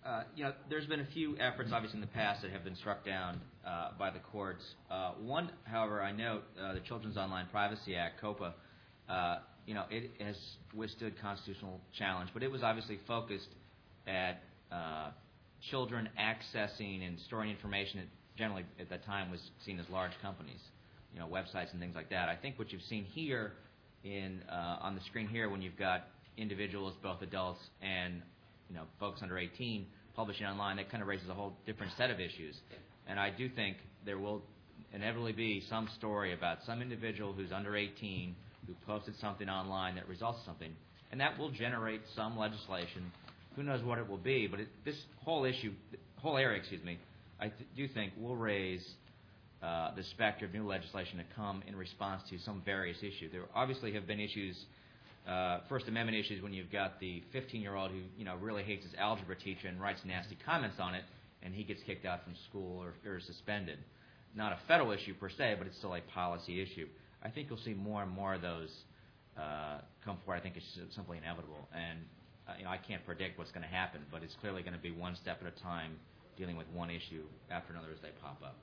S8: Uh, you know, there's been a few efforts, obviously, in the past that have been struck down uh, by the courts. Uh, one, however, I note uh, the Children's Online Privacy Act, COPA. Uh, you know, it has withstood constitutional challenge, but it was obviously focused at uh, children accessing and storing information that generally at that time was seen as large companies, you know, websites and things like that. I think what you've seen here in uh, on the screen here, when you've got individuals, both adults and you know folks under eighteen, publishing online, that kind of raises a whole different set of issues. And I do think there will inevitably be some story about some individual who's under eighteen who posted something online that results in something, and that will generate some legislation. Who knows what it will be? But it, this whole issue, whole area, excuse me, I th- do think will raise uh, the specter of new legislation to come in response to some various issues. There obviously have been issues, uh, First Amendment issues, when you've got the fifteen-year-old who you know really hates his algebra teacher and writes nasty comments on it, and he gets kicked out from school or, or suspended. Not a federal issue per se, but it's still a policy issue. I think you'll see more and more of those uh, come forward. I think it's simply inevitable, and uh, you know I can't predict what's going to happen, but it's clearly going to be one step at a time, dealing with one issue after another as they pop up.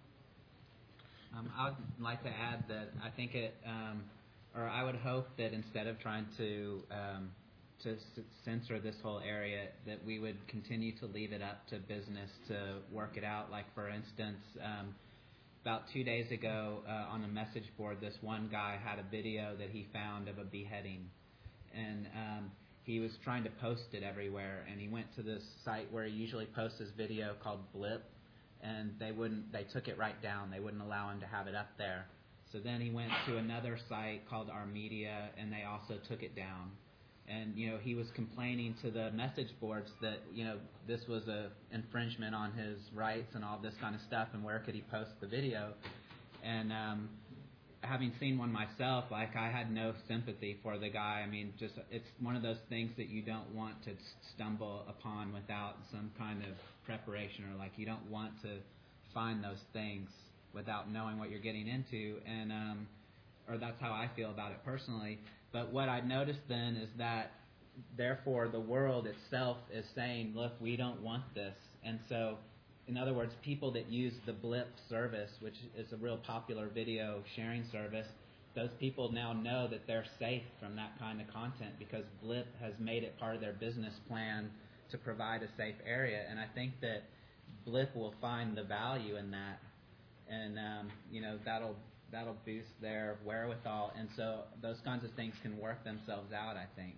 S6: Um, I would like to add that I think it, um, or I would hope that instead of trying to um, to s- censor this whole area, that we would continue to leave it up to business to work it out. Like for instance, um, about two days ago uh, on a message board, this one guy had a video that he found of a beheading, and um, he was trying to post it everywhere, and he went to this site where he usually posts his video called Blip, and they wouldn't. They took it right down. They wouldn't allow him to have it up there. So then he went to another site called Our Media, and they also took it down. And you know he was complaining to the message boards that you know this was a infringement on his rights and all this kind of stuff, and where could he post the video? And um, having seen one myself, like I had no sympathy for the guy. I mean, just it's one of those things that you don't want to stumble upon without some kind of preparation, or like you don't want to find those things without knowing what you're getting into, and um, or that's how I feel about it personally. But what I noticed then is that, therefore, the world itself is saying, look, we don't want this. And so, in other words, people that use the Blip service, which is a real popular video sharing service, those people now know that they're safe from that kind of content because Blip has made it part of their business plan to provide a safe area. And I think that Blip will find the value in that. And, um, you know, that'll that'll boost their wherewithal. And so those kinds of things can work themselves out, I think.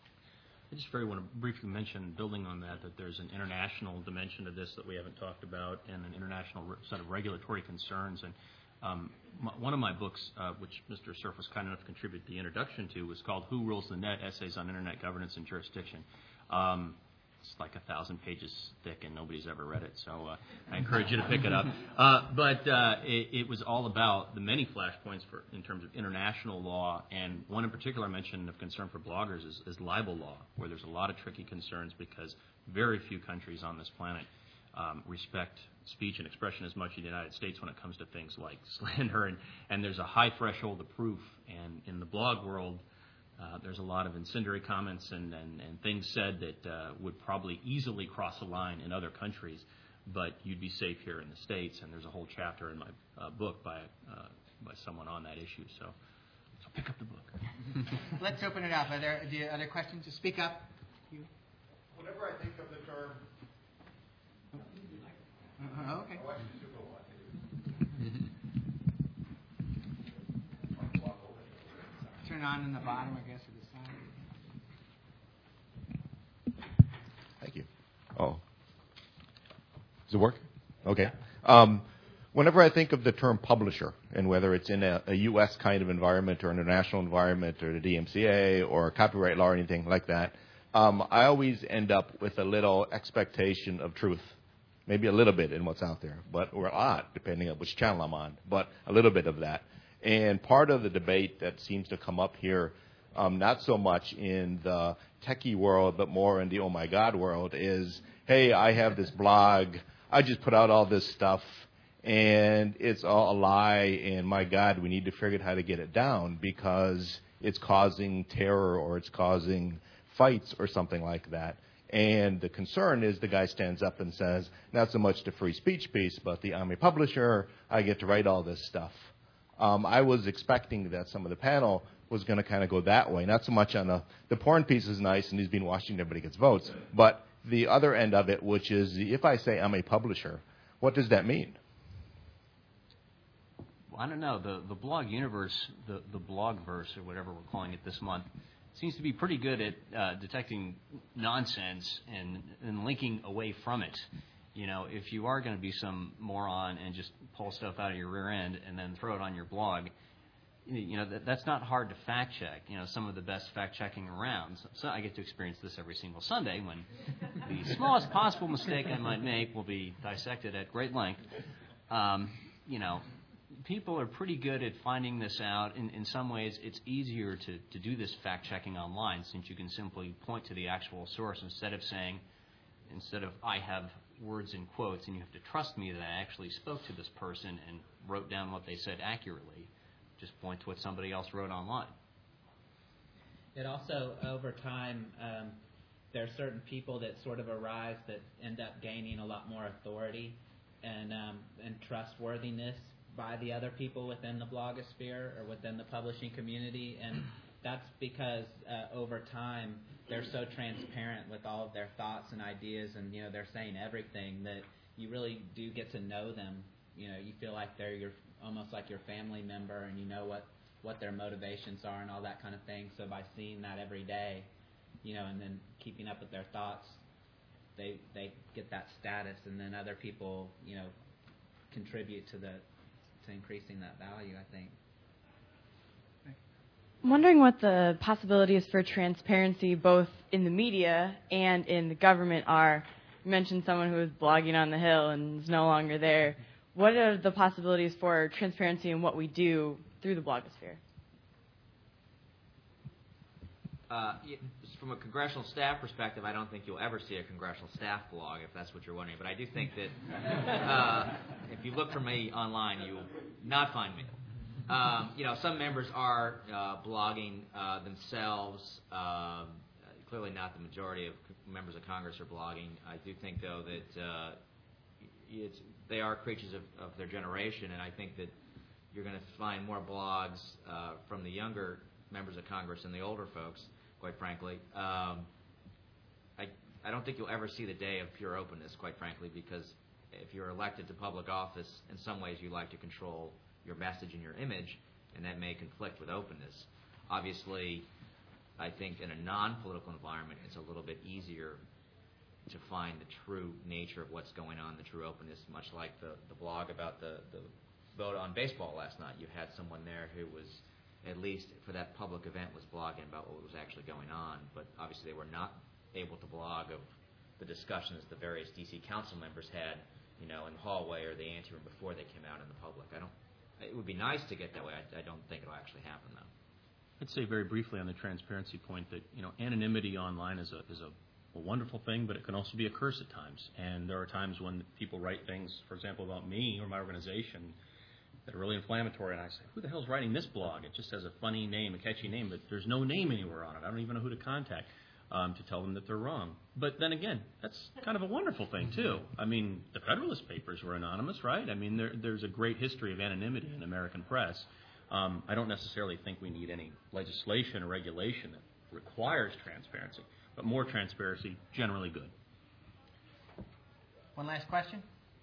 S4: I just very want to briefly mention, building on that, that there's an international dimension to this that we haven't talked about, and an international re- set of regulatory concerns. And um, m- one of my books, uh, which Mister Cerf was kind enough to contribute the introduction to, was called Who Rules the Net? Essays on Internet Governance and Jurisdiction. Um, It's like a thousand pages thick, and nobody's ever read it, so uh, I encourage you to pick it up. Uh, but uh, it, it was all about the many flashpoints for in terms of international law, and one in particular I mentioned of concern for bloggers is, is libel law, where there's a lot of tricky concerns because very few countries on this planet um, respect speech and expression as much as the United States when it comes to things like slander, and, and there's a high threshold of proof, and in the blog world, Uh, there's a lot of incendiary comments and, and, and things said that uh, would probably easily cross a line in other countries, but you'd be safe here in the States, and there's a whole chapter in my uh, book by uh, by someone on that issue. So, so pick up the book.
S2: Let's open it up. Are there, do you, other questions? Just speak up. You.
S9: Whenever I think of the term...
S2: Uh, okay.
S9: I watch the Super Bowl.
S2: Turn on in the bottom, I guess, of the side.
S9: Thank you. Oh. Does it work? Okay. Um, whenever I think of the term publisher, and whether it's in a, a U S kind of environment or an international environment or the D M C A or copyright law or anything like that, um, I always end up with a little expectation of truth. Maybe a little bit in what's out there, but or a lot, depending on which channel I'm on, but a little bit of that. And part of the debate that seems to come up here, um, not so much in the techie world, but more in the oh my God world, is, hey, I have this blog, I just put out all this stuff, and it's all a lie, and my God, we need to figure out how to get it down because it's causing terror or it's causing fights or something like that. And the concern is the guy stands up and says, not so much the free speech piece, but the I'm a publisher, I get to write all this stuff. Um, I was expecting that some of the panel was going to kind of go that way, not so much on the, the porn piece is nice and he's been watching, everybody gets votes, but the other end of it, which is if I say I'm a publisher, what does that mean?
S5: Well, I don't know. The, the blog universe, the, the blogverse, or whatever we're calling it this month, seems to be pretty good at uh, detecting nonsense and, and linking away from it. You know, if you are going to be some moron and just pull stuff out of your rear end and then throw it on your blog, you know, that, that's not hard to fact check. You know, some of the best fact checking around. So, so I get to experience this every single Sunday when the smallest possible mistake I might make will be dissected at great length. Um, you know, people are pretty good at finding this out. In, in some ways, it's easier to, to do this fact-checking online since you can simply point to the actual source instead of saying, instead of I have words in quotes and you have to trust me that I actually spoke to this person and wrote down what they said accurately, just point to what somebody else wrote online.
S6: It also, over time, um, there are certain people that sort of arise that end up gaining a lot more authority and, um, and trustworthiness by the other people within the blogosphere or within the publishing community, and that's because uh, over time they're so transparent with all of their thoughts and ideas, and you know they're saying everything that you really do get to know them. You know, you feel like they're your almost like your family member, and you know what what their motivations are and all that kind of thing. So by seeing that every day, you know, and then keeping up with their thoughts, they they get that status, and then other people, you know, contribute to the to increasing that value, I think.
S10: I'm wondering what the possibilities for transparency both in the media and in the government are. You mentioned someone who was blogging on the Hill and is no longer there. What are the possibilities for transparency in what we do through the blogosphere?
S8: Uh, from a congressional staff perspective, I don't think you'll ever see a congressional staff blog, if that's what you're wondering. But I do think that uh, if you look for me online, you will not find me. Um, you know, some members are uh, blogging uh, themselves. Um, clearly not the majority of members of Congress are blogging. I do think, though, that uh, it's, they are creatures of, of their generation, and I think that you're going to find more blogs uh, from the younger members of Congress than the older folks, quite frankly. Um, I, I don't think you'll ever see the day of pure openness, quite frankly, because if you're elected to public office, in some ways you like to control your message and your image, and that may conflict with openness. Obviously, I think in a non-political environment, it's a little bit easier to find the true nature of what's going on, the true openness, much like the, the blog about the, the vote on baseball last night. You had someone there who was, at least for that public event, was blogging about what was actually going on, but obviously they were not able to blog of the discussions the various D C council members had, you know, in the hallway or the anteroom before they came out in the public. I don't. It would be nice to get that way. I, I don't think it'll actually happen, though.
S4: I'd say very briefly on the transparency point that, you know, anonymity online is a is a, a wonderful thing, but it can also be a curse at times. And there are times when people write things, for example, about me or my organization that are really inflammatory, and I say, who the hell's writing this blog? It just has a funny name, a catchy name, but there's no name anywhere on it. I don't even know who to contact um, to tell them that they're wrong. But then again, that's kind of a wonderful thing, too. I mean, the Federalist Papers were anonymous, right? I mean, there, there's a great history of anonymity in the American press. Um, I don't necessarily think we need any legislation or regulation that requires transparency, but more transparency, generally good.
S2: One last question?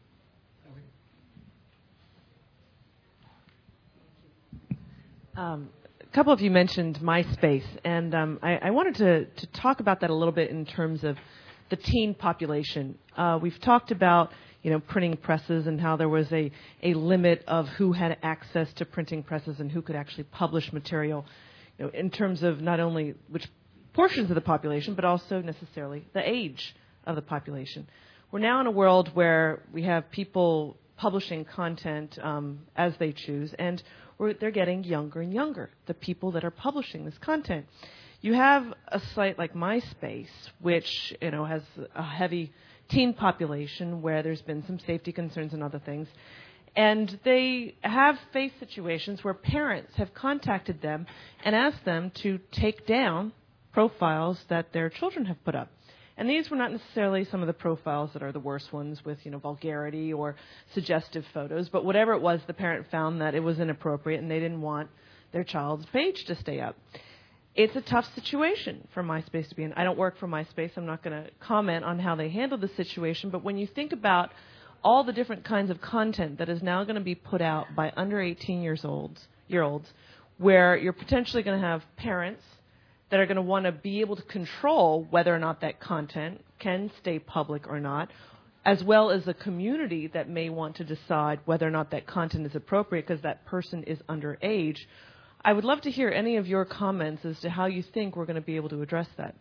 S11: Um, a couple of you mentioned MySpace, and um, I, I wanted to, to talk about that a little bit in terms of the teen population. Uh, we've talked about, you know, printing presses and how there was a, a limit of who had access to printing presses and who could actually publish material, you know, in terms of not only which portions of the population, but also necessarily the age of the population. We're now in a world where we have people publishing content um, as they choose, and we're, they're getting younger and younger, the people that are publishing this content. You have a site like MySpace, which, you know, has a heavy teen population where there's been some safety concerns and other things. And they have faced situations where parents have contacted them and asked them to take down profiles that their children have put up. And these were not necessarily some of the profiles that are the worst ones with, you know, vulgarity or suggestive photos, but whatever it was, the parent found that it was inappropriate and they didn't want their child's page to stay up. It's a tough situation for MySpace to be in. I don't work for MySpace. I'm not going to comment on how they handled the situation, but when you think about all the different kinds of content that is now going to be put out by under eighteen years olds, year olds, where you're potentially going to have parents that are going to want to be able to control whether or not that content can stay public or not, as well as a community that may want to decide whether or not that content is appropriate because that person is underage. I would love to hear any of your comments as to how you think we're going to be able to address that.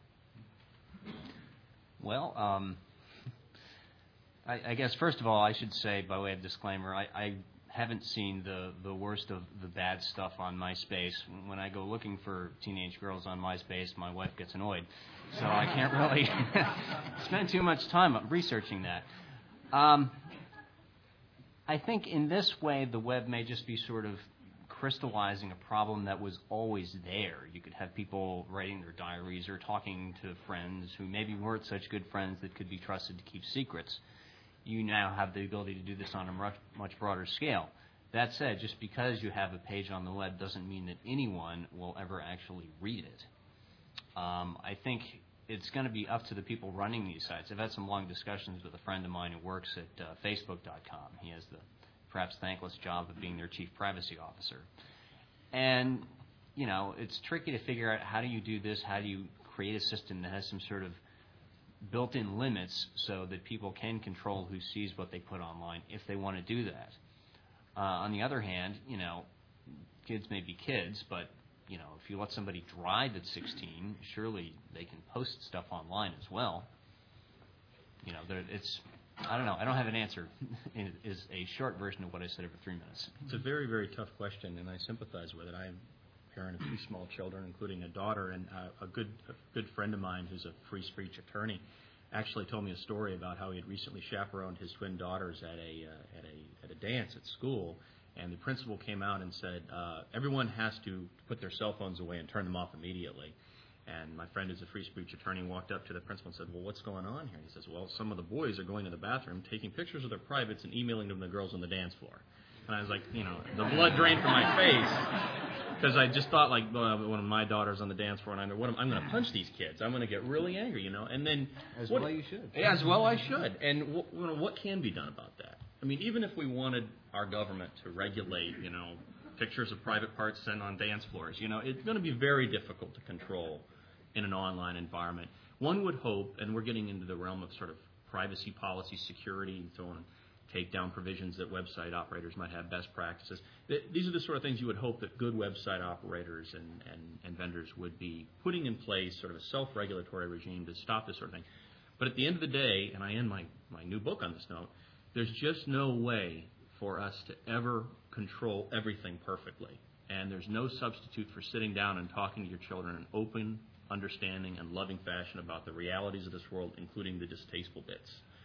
S12: Well, um, I, I guess first of all, I should say, by way of disclaimer, I, I haven't seen the, the worst of the bad stuff on MySpace. When I go looking for teenage girls on MySpace, my wife gets annoyed. So I can't really spend too much time researching that. Um, I think in this way, the web may just be sort of crystallizing a problem that was always there. You could have people writing their diaries or talking to friends who maybe weren't such good friends that could be trusted to keep secrets. You now have the ability to do this on a much, much broader scale. That said, just because you have a page on the web doesn't mean that anyone will ever actually read it. Um, I think it's going to be up to the people running these sites. I've had some long discussions with a friend of mine who works at uh, Facebook dot com. He has the perhaps thankless job of being their chief privacy officer. And, you know, it's tricky to figure out how do you do this, how do you create a system that has some sort of built-in limits so that people can control who sees what they put online if they want to do that. Uh, on the other hand, you know, kids may be kids, but, you know, if you let somebody drive at sixteen, surely they can post stuff online as well. You know, it's, I don't know, I don't have an answer. It is a short version of what I said over three minutes.
S4: It's a very, very tough question, and I sympathize with it. I'm a parent of two small children, including a daughter, and uh, a good a good friend of mine who's a free speech attorney actually told me a story about how he had recently chaperoned his twin daughters at a uh, at a at a dance at school, and the principal came out and said uh, everyone has to put their cell phones away and turn them off immediately. And my friend who's a free speech attorney walked up to the principal and said, well, what's going on here? And he says, well, some of the boys are going to the bathroom, taking pictures of their privates and emailing them to the girls on the dance floor. And I was like, you know, the blood drained from my face because I just thought, like, well, one of my daughters on the dance floor, and I know, what am, I'm going to punch these kids. I'm going to get really angry, you know. And then
S8: as
S4: what,
S8: well you should.
S4: Yeah, as well I should. And what, you know, what can be done about that? I mean, even if we wanted our government to regulate, you know, pictures of private parts sent on dance floors, you know, it's going to be very difficult to control in an online environment. One would hope, and we're getting into the realm of sort of privacy policy, security, and so on, takedown provisions that website operators might have, best practices. These are the sort of things you would hope that good website operators and, and, and vendors would be putting in place, sort of a self-regulatory regime to stop this sort of thing. But at the end of the day, and I end my, my new book on this note, there's just no way for us to ever control everything perfectly. And there's no substitute for sitting down and talking to your children in open, understanding, and loving fashion about the realities of this world, including the distasteful bits.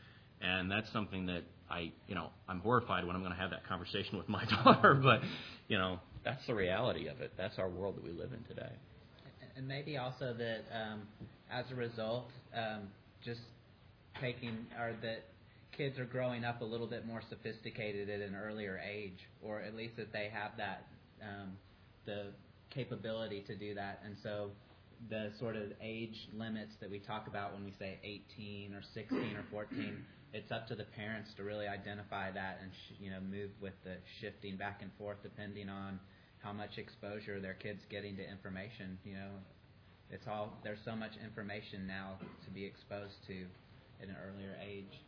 S4: And that's something that I, you know, I'm horrified when I'm going to have that conversation with my daughter, but, you know, that's the reality of it. That's our world that we live in today.
S6: And maybe also that um, as a result, um, just taking, or that kids are growing up a little bit more sophisticated at an earlier age, or at least that they have that, um, the capability to do that. And so the sort of age limits that we talk about when we say eighteen or sixteen or fourteen, it's up to the parents to really identify that and sh- you know move with the shifting back and forth depending on how much exposure their kids getting to information. You know, it's all there's so much information now to be exposed to at an earlier age.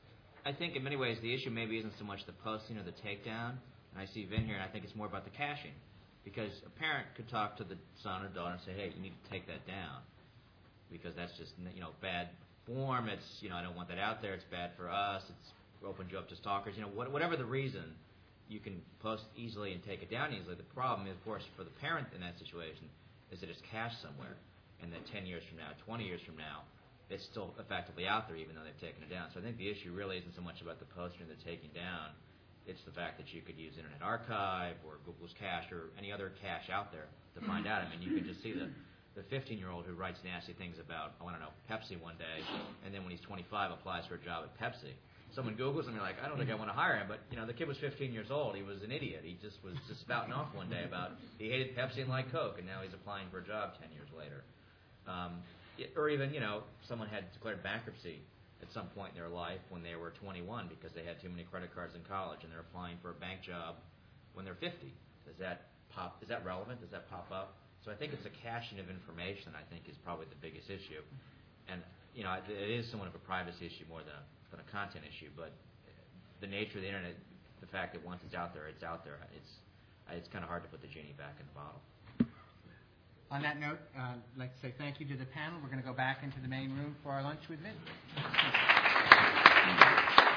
S8: I think in many ways the issue maybe isn't so much the posting or the takedown. And I see Vin here, and I think it's more about the caching. Because a parent could talk to the son or daughter and say, hey, you need to take that down because that's just, you know, bad form. It's, you know, I don't want that out there. It's bad for us. It's opened you up to stalkers. You know, what, whatever the reason, you can post easily and take it down easily. The problem, is, of course, for the parent in that situation is that it's cached somewhere and that ten years from now, twenty years from now, it's still effectively out there even though they've taken it down. So I think the issue really isn't so much about the posting or the taking down. It's the fact that you could use Internet Archive or Google's cache or any other cache out there to find out. I mean, you can just see the, the fifteen-year-old who writes nasty things about, I want to know, Pepsi one day, and then when he's twenty-five applies for a job at Pepsi. Someone Googles him, you're like, I don't think I want to hire him, but you know, the kid was fifteen years old. He was an idiot. He just was just spouting off one day about he hated Pepsi and liked Coke, and now he's applying for a job ten years later. Um, or even, you know, someone had declared bankruptcy at some point in their life when they were twenty-one because they had too many credit cards in college, and they're applying for a bank job when they're fifty. Does that pop? Is that relevant? Does that pop up? So I think it's a caching of information. I think is probably the biggest issue, and you know, it is somewhat of a privacy issue more than a, than a content issue. But the nature of the internet, the fact that once it's out there, it's out there. It's it's kind of hard to put the genie back in the bottle.
S2: On that note, uh, I'd like to say thank you to the panel. We're going to go back into the main room for our lunch with Vince.